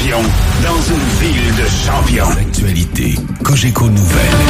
passion dans une ville de champions. L'actualité, Cogeco Nouvelles.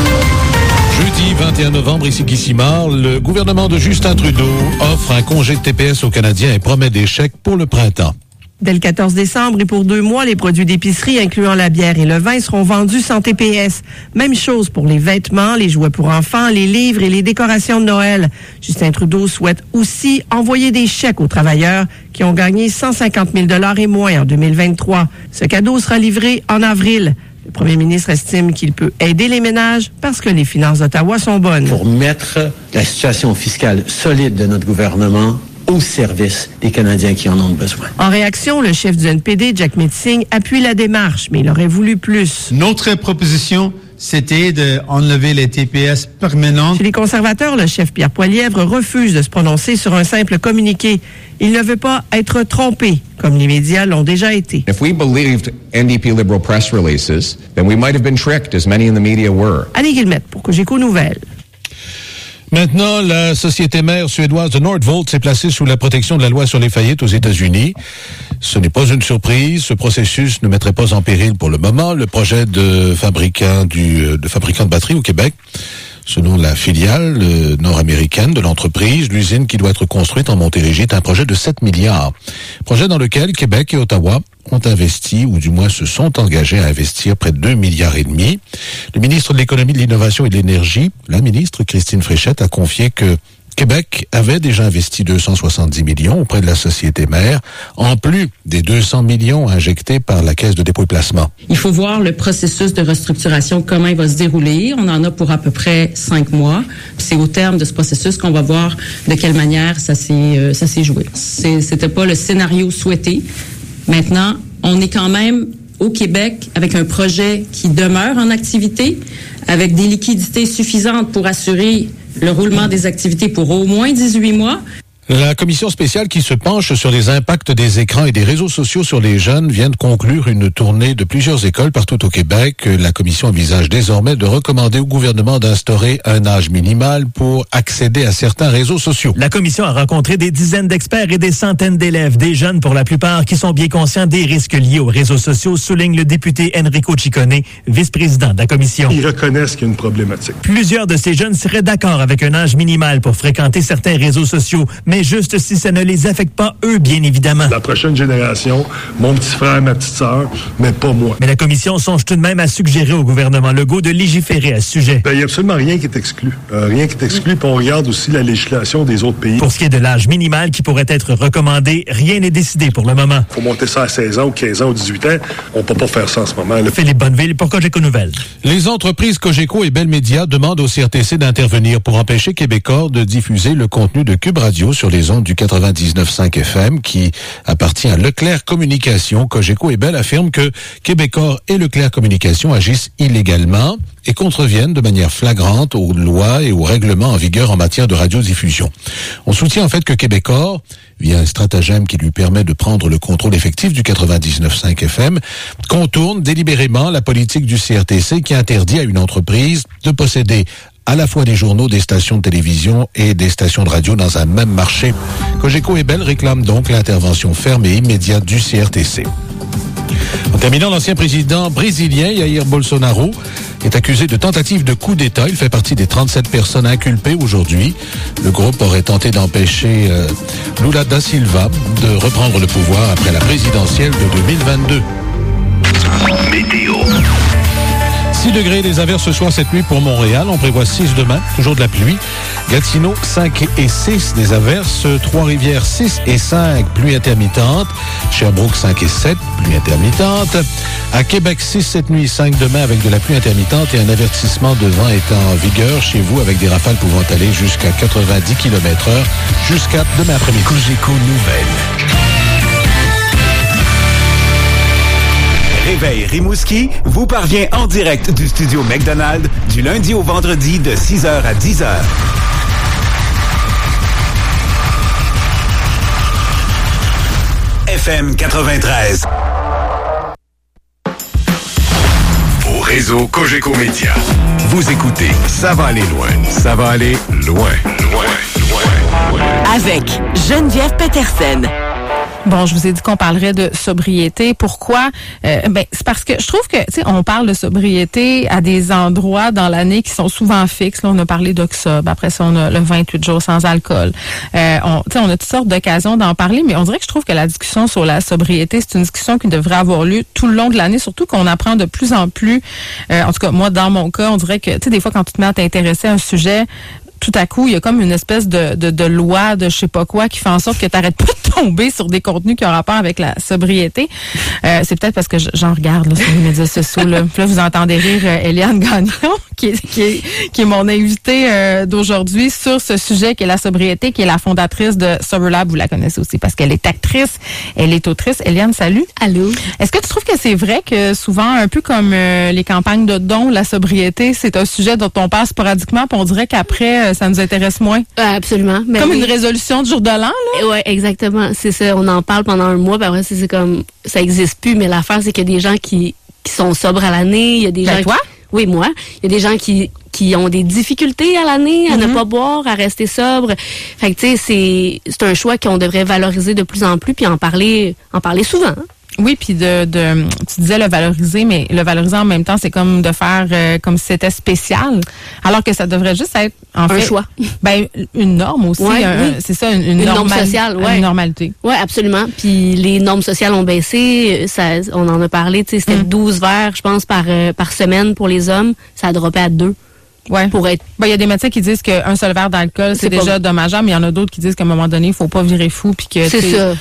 Jeudi 21 novembre, ici Guy Simard, le gouvernement de Justin Trudeau offre un congé de TPS aux Canadiens et promet des chèques pour le printemps. Dès le 14 décembre et pour 2 mois, les produits d'épicerie, incluant la bière et le vin, seront vendus sans TPS. Même chose pour les vêtements, les jouets pour enfants, les livres et les décorations de Noël. Justin Trudeau souhaite aussi envoyer des chèques aux travailleurs qui ont gagné 150 000 $ et moins en 2023. Ce cadeau sera livré en avril. Le premier ministre estime qu'il peut aider les ménages parce que les finances d'Ottawa sont bonnes. Pour mettre la situation fiscale solide de notre gouvernement au service des Canadiens qui en ont besoin. En réaction, le chef du NPD, Jack Metzing, appuie la démarche, mais il aurait voulu plus. Notre proposition, c'était d'enlever les TPS permanents. Chez les conservateurs, le chef Pierre Poilievre refuse de se prononcer sur un simple communiqué. Il ne veut pas être trompé, comme les médias l'ont déjà été. If we believed NDP Liberal press releases, then we might have been tricked, as many in the media were. Annie Guillemette pour Cogeco Nouvelles. Maintenant, la société mère suédoise de Nordvolt s'est placée sous la protection de la loi sur les faillites aux États-Unis. Ce n'est pas une surprise. Ce processus ne mettrait pas en péril pour le moment le projet de fabricant de batteries au Québec. Selon la filiale nord-américaine de l'entreprise, l'usine qui doit être construite en Montérégie est un projet de 7 milliards. Projet dans lequel Québec et Ottawa ont investi, ou du moins se sont engagés à investir près de 2,5 milliards. Le ministre de l'Économie, de l'Innovation et de l'Énergie, la ministre Christine Fréchette, a confié que Québec avait déjà investi 270 millions auprès de la société mère, en plus des 200 millions injectés par la Caisse de dépôt et placement. Il faut voir le processus de restructuration, comment il va se dérouler. On en a pour à peu près 5 mois. C'est au terme de ce processus qu'on va voir de quelle manière ça s'est joué. C'était pas le scénario souhaité. Maintenant, on est quand même au Québec avec un projet qui demeure en activité, avec des liquidités suffisantes pour assurer le roulement des activités pour au moins 18 mois. La commission spéciale qui se penche sur les impacts des écrans et des réseaux sociaux sur les jeunes vient de conclure une tournée de plusieurs écoles partout au Québec. La commission envisage désormais de recommander au gouvernement d'instaurer un âge minimal pour accéder à certains réseaux sociaux. La commission a rencontré des dizaines d'experts et des centaines d'élèves, des jeunes pour la plupart, qui sont bien conscients des risques liés aux réseaux sociaux, souligne le député Enrico Ciccone, vice-président de la commission. Ils reconnaissent qu'il y a une problématique. Plusieurs de ces jeunes seraient d'accord avec un âge minimal pour fréquenter certains réseaux sociaux, mais juste si ça ne les affecte pas eux, bien évidemment. La prochaine génération, mon petit frère, ma petite sœur, mais pas moi. Mais la commission songe tout de même à suggérer au gouvernement Legault de légiférer à ce sujet. Il n'y a absolument rien qui est exclu. Rien qui est exclu, puis on regarde aussi la législation des autres pays. Pour ce qui est de l'âge minimal qui pourrait être recommandé, rien n'est décidé pour le moment. Il faut monter ça à 16 ans ou 15 ans ou 18 ans. On ne peut pas faire ça en ce moment. Là. Philippe Bonneville pour Cogeco Nouvelles. Les entreprises Cogeco et Bell Media demandent au CRTC d'intervenir pour empêcher Québecor de diffuser le contenu de Cube Radio sur les ondes du 99.5 FM qui appartient à Leclerc Communications. Cogeco et Bell affirment que Québecor et Leclerc Communications agissent illégalement et contreviennent de manière flagrante aux lois et aux règlements en vigueur en matière de radiodiffusion. On soutient en fait que Québecor, via un stratagème qui lui permet de prendre le contrôle effectif du 99.5 FM, contourne délibérément la politique du CRTC qui interdit à une entreprise de posséder à la fois des journaux, des stations de télévision et des stations de radio dans un même marché. Cogeco et Bell réclament donc l'intervention ferme et immédiate du CRTC. En terminant, l'ancien président brésilien Jair Bolsonaro est accusé de tentative de coup d'État. Il fait partie des 37 personnes inculpées aujourd'hui. Le groupe aurait tenté d'empêcher Lula da Silva de reprendre le pouvoir après la présidentielle de 2022. Météo. 6 degrés, des averses ce soir, cette nuit pour Montréal. On prévoit 6 demain, toujours de la pluie. Gatineau, 5 et 6, des averses. Trois-Rivières, 6 et 5, pluie intermittente. Sherbrooke, 5 et 7, pluie intermittente. À Québec, 6 cette nuit, 5 demain avec de la pluie intermittente et un avertissement de vent est en vigueur chez vous avec des rafales pouvant aller jusqu'à 90 km/h jusqu'à demain après-midi. Cogeco Nouvelles. Réveil Rimouski vous parvient en direct du studio McDonald's du lundi au vendredi de 6h à 10h. FM 93. Au réseau Cogeco Média. Vous écoutez Ça va aller loin. Ça va aller loin. Loin, loin, loin. Avec Geneviève Petersen. Bon, je vous ai dit qu'on parlerait de sobriété. Pourquoi? C'est parce que je trouve que, tu sais, on parle de sobriété à des endroits dans l'année qui sont souvent fixes. Là, on a parlé d'octobre. Après ça, on a le 28 jours sans alcool. On a toutes sortes d'occasions d'en parler, mais on dirait que je trouve que la discussion sur la sobriété, c'est une discussion qui devrait avoir lieu tout le long de l'année, surtout qu'on apprend de plus en plus. En tout cas, moi, dans mon cas, on dirait que, tu sais, des fois, quand tu te mets à t'intéresser à un sujet, tout à coup, il y a comme une espèce de loi de je sais pas quoi qui fait en sorte que tu n'arrêtes pas de tomber sur des contenus qui ont rapport avec la sobriété. C'est peut-être parce que j'en regarde là, sur les médias sociaux. Là, vous entendez rire Eliane Gagnon, qui est mon invitée d'aujourd'hui sur ce sujet qui est la sobriété, qui est la fondatrice de Sober Lab. Vous la connaissez aussi parce qu'elle est actrice, elle est autrice. Eliane, salut. Allô. Est-ce que tu trouves que c'est vrai que souvent, un peu comme les campagnes de dons, la sobriété, c'est un sujet dont on parle sporadiquement, puis on dirait qu'après, ça nous intéresse moins? Absolument. Ben comme une résolution du jour de l'an, là? Oui, exactement. C'est ça. On en parle pendant un mois, puis après, c'est comme, ça existe plus, mais l'affaire, c'est qu'il y a des gens qui sont sobres à l'année. Il y a des gens toi? Oui, moi. Il y a des gens qui ont des difficultés à l'année, à ne pas boire, à rester sobre. Fait que, tu sais, c'est un choix qu'on devrait valoriser de plus en plus, puis en parler souvent. Hein? Oui, puis tu disais le valoriser, mais le valoriser en même temps, c'est comme de faire comme si c'était spécial, alors que ça devrait juste être en fait un choix. Une norme aussi. Oui. C'est ça, une norme sociale, une normalité. Oui, absolument. Puis les normes sociales ont baissé. On en a parlé. Tu sais, c'était 12 verres, je pense, par semaine pour les hommes. Ça a droppé à 2. Ouais. Pour être. Il y a des médecins qui disent qu'un seul verre d'alcool, c'est déjà dommageable, mais il y en a d'autres qui disent qu'à un moment donné, il faut pas virer fou, puis que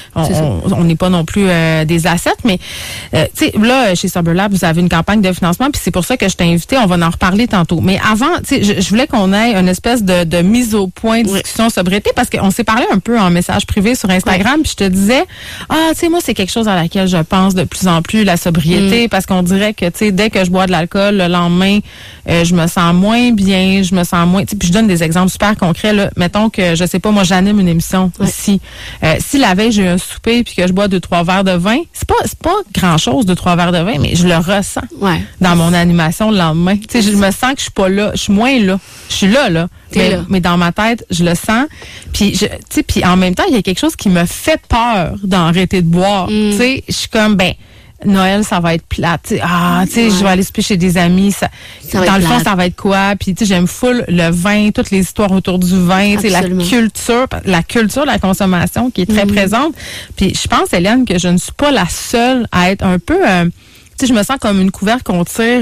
on n'est pas non plus des assets. Mais tu sais, là, chez Sober Lab, vous avez une campagne de financement, puis c'est pour ça que je t'ai invité. On va en reparler tantôt. Mais avant, tu sais, je voulais qu'on ait une espèce de mise au point de discussion sobriété, parce qu'on s'est parlé un peu en message privé sur Instagram, puis je te disais, tu sais, moi, c'est quelque chose à laquelle je pense de plus en plus, la sobriété, parce qu'on dirait que, tu sais, dès que je bois de l'alcool, le lendemain, je me sens moins bien, je me sens moins... Puis je donne des exemples super concrets. Là. Mettons que, je sais pas, moi, j'anime une émission ici. Si la veille, j'ai eu un souper puis que je bois 2-3 verres de vin, c'est pas grand-chose, 2-3 verres de vin, mais je le ressens dans mon animation le lendemain. Tu sais, je me sens que je suis pas là. Je suis moins là. Je suis là. Mais dans ma tête, je le sens. Puis, puis en même temps, il y a quelque chose qui me fait peur d'arrêter de boire. Tu sais, je suis comme, Noël, ça va être plate. Je vais aller souper chez des amis. Dans le fond, ça va être quoi? Puis, j'aime full le vin, toutes les histoires autour du vin, la culture de la consommation qui est très présente. Puis, je pense, Hélène, que je ne suis pas la seule à être un peu... je me sens comme une couvercle qu'on tire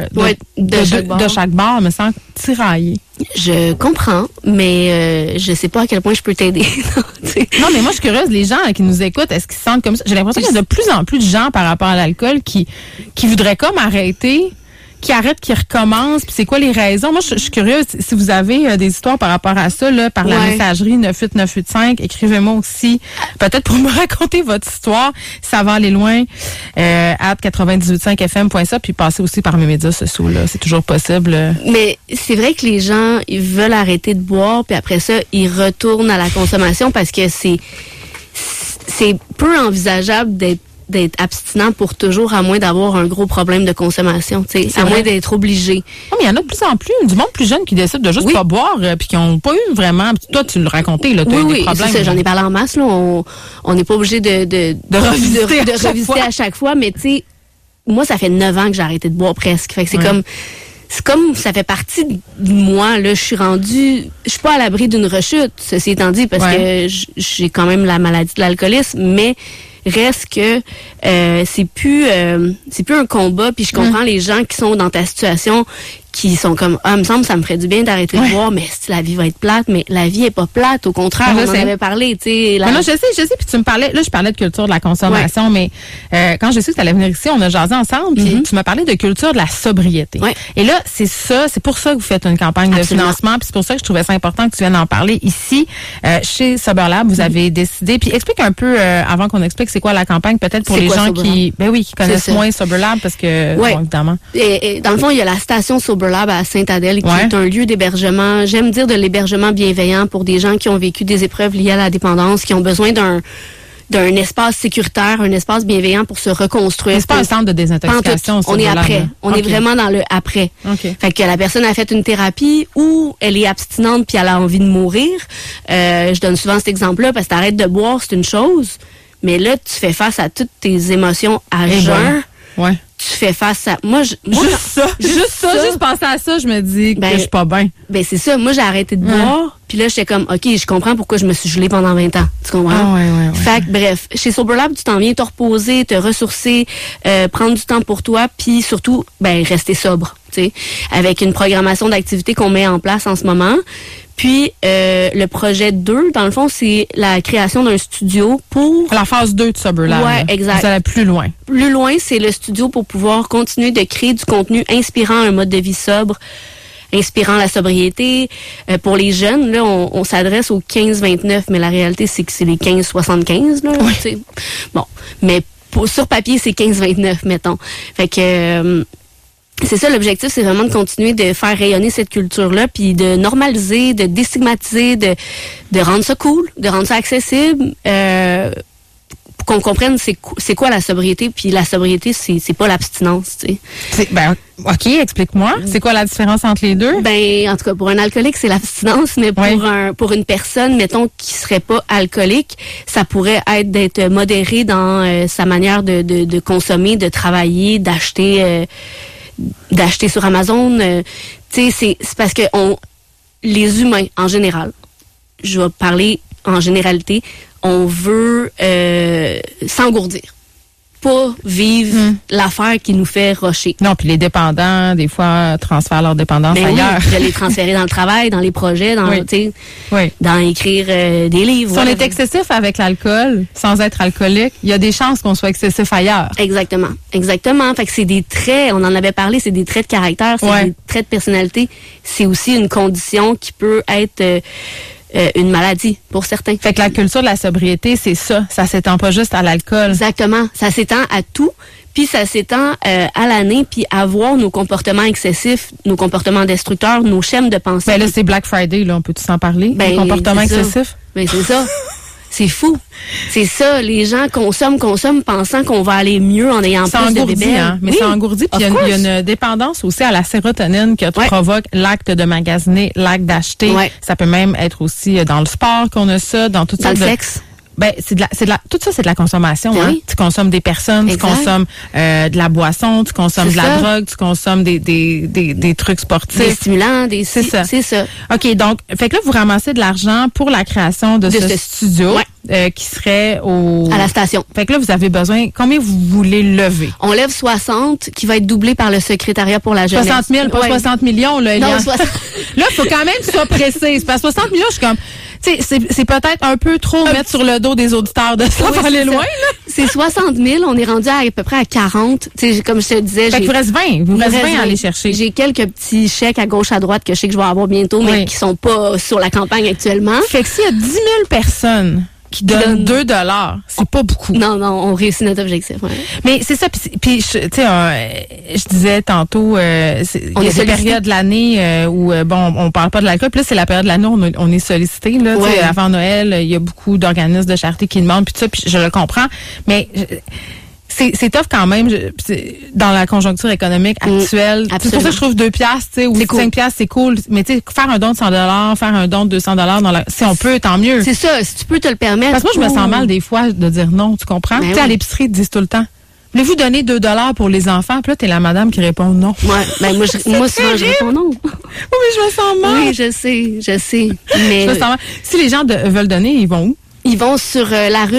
de chaque bar. Je me sens tiraillée. Je comprends, mais je sais pas à quel point je peux t'aider. Non, mais moi, je suis curieuse. Les gens qui nous écoutent, est-ce qu'ils se sentent comme ça? J'ai l'impression qu'il y a de plus en plus de gens par rapport à l'alcool qui voudraient comme arrêter, qui arrêtent, qui recommencent. Puis c'est quoi les raisons? Moi, je suis curieuse. Si vous avez des histoires par rapport à ça, là, par la messagerie 98985, écrivez-moi aussi. Peut-être pour me raconter votre histoire. Ça va aller loin. @985fm.ca, puis passez aussi par mes médias sociaux. Là. C'est toujours possible. Mais c'est vrai que les gens, ils veulent arrêter de boire, puis après ça, ils retournent à la consommation parce que c'est peu envisageable d'être abstinent pour toujours, à moins d'avoir un gros problème de consommation, à moins d'être obligé. Oh, mais il y en a de plus en plus, du monde plus jeune qui décide de juste pas boire, puis qui n'ont pas eu vraiment... Toi, tu le racontais, là, tu as eu des problèmes. C'est ça, j'en ai parlé en masse, là. On n'est pas obligé de revisiter à chaque fois, mais tu sais, moi, ça fait 9 ans que j'ai arrêté de boire presque. Fait que c'est comme ça fait partie de moi, là. Je suis pas à l'abri d'une rechute, ceci étant dit, parce que j'ai quand même la maladie de l'alcoolisme, mais reste que c'est plus un combat, puis je comprends les gens qui sont dans ta situation qui sont comme il me semble ça me ferait du bien d'arrêter de boire, mais si la vie va être plate, mais la vie est pas plate, au contraire, on en avait parlé, tu sais. Non, je sais, puis tu me parlais, là je parlais de culture de la consommation, mais quand je sais que tu allais venir ici, on a jasé ensemble, puis tu m'as parlé de culture de la sobriété. Et là, c'est pour ça que vous faites une campagne de financement, puis c'est pour ça que je trouvais ça important que tu viennes en parler ici chez Sober Lab. Vous avez décidé, puis explique un peu avant qu'on explique c'est quoi la campagne, peut-être pour les gens qui connaissent moins Sober Lab, parce que bon, évidemment. Et dans le fond, il y a la station Sober Lab à Sainte-Adèle, qui est un lieu d'hébergement, j'aime dire de l'hébergement bienveillant pour des gens qui ont vécu des épreuves liées à la dépendance, qui ont besoin d'un espace sécuritaire, un espace bienveillant pour se reconstruire. C'est pas un centre de désintoxication. On est après. On est vraiment dans le après. Fait que la personne a fait une thérapie ou elle est abstinente puis elle a envie de mourir. Je donne souvent cet exemple-là parce que t'arrêtes de boire, c'est une chose. Mais là, tu fais face à toutes tes émotions à jeun. Ouais. Tu fais face à... Juste penser à ça, je me dis que je suis pas bien. Ben, c'est ça. Moi, j'ai arrêté de boire. Puis là, j'étais comme, OK, je comprends pourquoi je me suis gelée pendant 20 ans. Tu comprends? Ouais. Fait que, bref, chez Sober Lab, tu t'en viens te reposer, te ressourcer, prendre du temps pour toi, puis surtout, rester sobre, tu sais, avec une programmation d'activités qu'on met en place en ce moment. Puis, le projet 2, dans le fond, c'est la création d'un studio pour... La phase 2 de Sober Lab. Ouais, exact. Vous allez plus loin. Plus loin, c'est le studio pour pouvoir continuer de créer du contenu inspirant un mode de vie sobre, inspirant la sobriété. Pour les jeunes, là, on s'adresse aux 15-29, mais la réalité, c'est que c'est les 15-75, là. Oui. Bon, mais sur papier, c'est 15-29, mettons. Fait que... c'est ça l'objectif, c'est vraiment de continuer de faire rayonner cette culture-là, puis de normaliser, de déstigmatiser, de rendre ça cool, de rendre ça accessible, pour qu'on comprenne c'est quoi la sobriété, puis la sobriété, c'est pas l'abstinence, tu sais. OK, explique-moi. C'est quoi la différence entre les deux? En tout cas, pour un alcoolique, c'est l'abstinence, mais pour une personne, mettons, qui serait pas alcoolique, ça pourrait être d'être modéré dans sa manière de consommer, de travailler, d'acheter sur Amazon. Tu sais, c'est parce que les humains, en général, je vais parler en généralité, on veut s'engourdir. Pas vivre l'affaire qui nous fait rocher. Non, puis les dépendants, des fois, transfèrent leur dépendance ailleurs. Oui, je les transférer dans le travail, dans les projets, dans écrire des livres. Si on est excessif avec l'alcool, sans être alcoolique, il y a des chances qu'on soit excessif ailleurs. Exactement. Fait que c'est des traits, on en avait parlé, c'est des traits de caractère, c'est des traits de personnalité. C'est aussi une condition qui peut être... une maladie pour certains. Fait que la culture de la sobriété, c'est ça. Ça s'étend pas juste à l'alcool. Exactement. Ça s'étend à tout. Puis ça s'étend à l'année, puis à voir nos comportements excessifs, nos comportements destructeurs, nos schèmes de pensée. Ben là, c'est Black Friday, là. On peut-tu s'en parler? Les comportements excessifs? Ben c'est ça. C'est fou. C'est ça. Les gens consomment, pensant qu'on va aller mieux en ayant plus de bébés. Hein? Mais ça engourdit. Puis il y a une dépendance aussi à la sérotonine qui provoque l'acte de magasiner, l'acte d'acheter. Ouais. Ça peut même être aussi dans le sport qu'on a ça, dans toutes sortes de... sexe. Tout ça, c'est de la consommation. Oui. Hein? Tu consommes des personnes, tu consommes de la boisson, tu consommes de la drogue, tu consommes des trucs sportifs. Des stimulants, c'est ça. C'est ça. OK, donc, fait que là, vous ramassez de l'argent pour la création de ce studio qui serait à la station. Fait que là, vous avez besoin... Combien vous voulez lever? On lève 60, qui va être doublé par le secrétariat pour la jeunesse. 60 000, pas 60 millions, là, Eliane. Non, Là, il faut quand même que tu sois précise. Parce que 60 millions, je suis comme... C'est peut-être un peu trop mettre sur le dos des auditeurs de ça pour aller loin, là. C'est 60 000. On est rendu à peu près à 40. T'sais, comme je te disais. Fait qu'il vous reste 20. Vous reste 20 à aller chercher. J'ai quelques petits chèques à gauche, à droite que je sais que je vais avoir bientôt, mais qui sont pas sur la campagne actuellement. Fait que s'il y a 10 000 personnes qui donnent 2 $, c'est pas beaucoup. Non, on réussit notre objectif. Ouais. Mais c'est ça. Puis tu sais, je disais tantôt, il y a des périodes de l'année où on parle pas de l'alcool. Puis là, c'est la période de l'année où on est sollicité. Là, avant Noël, il y a beaucoup d'organismes de charité qui demandent. Puis tout ça, puis je le comprends. Mais c'est tough quand même dans la conjoncture économique actuelle. C'est pour ça que je trouve 2 piastres, ou 5 piastres, c'est cool. Mais tu sais, faire un don de 100 $, faire un don de 200 $, si on peut, tant mieux. C'est ça, si tu peux te le permettre. Parce que moi, je me sens mal des fois de dire non, tu comprends? Tu sais, à l'épicerie, ils te disent tout le temps. Voulez-vous donner 2 $ pour les enfants? Puis là, t'es la madame qui répond non. Ouais, moi souvent, je réponds non. Oui, mais je me sens mal. Oui, je sais. Mais je me sens mal. Si les gens veulent donner, ils vont où? Ils vont sur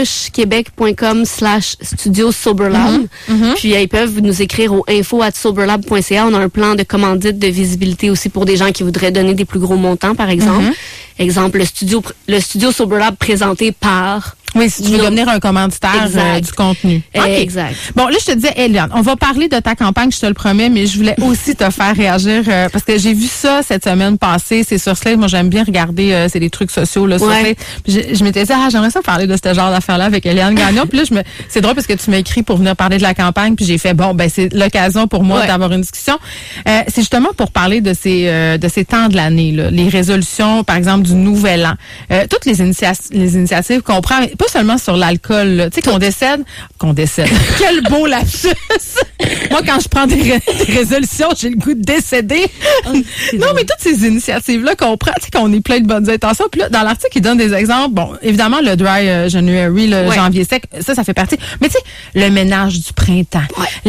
laruchequebec.com/studio Soberlab. Puis ils peuvent nous écrire au info@soberlab.ca. On a un plan de commandite de visibilité aussi pour des gens qui voudraient donner des plus gros montants, par exemple. Exemple, le studio Soberlab présenté par... Oui, si tu veux devenir un commanditaire du contenu. Okay. Exact. Bon, là, je te disais, Eliane, on va parler de ta campagne, je te le promets, mais je voulais aussi te faire réagir parce que j'ai vu ça cette semaine passée. C'est sur Slate. Moi, j'aime bien regarder, c'est des trucs sociaux là, sur Slate. Je m'étais dit, j'aimerais ça parler de ce genre d'affaires-là avec Eliane Gagnon. Puis là, c'est drôle parce que tu m'as écrit pour venir parler de la campagne. Puis j'ai fait, c'est l'occasion pour moi d'avoir une discussion. C'est justement pour parler de ces temps de l'année, là, les résolutions, par exemple, du nouvel an. Toutes les initiatives qu'on prend, pas pas seulement sur l'alcool, tu sais, qu'on décède. Quel beau lapsus! Moi, quand je prends des résolutions, j'ai le goût de décéder. Non, mais toutes ces initiatives-là qu'on prend, tu sais, qu'on est plein de bonnes intentions. Puis là, dans l'article, il donne des exemples. Bon, évidemment, le dry January, le janvier sec, ça fait partie. Mais tu sais, le ménage du printemps.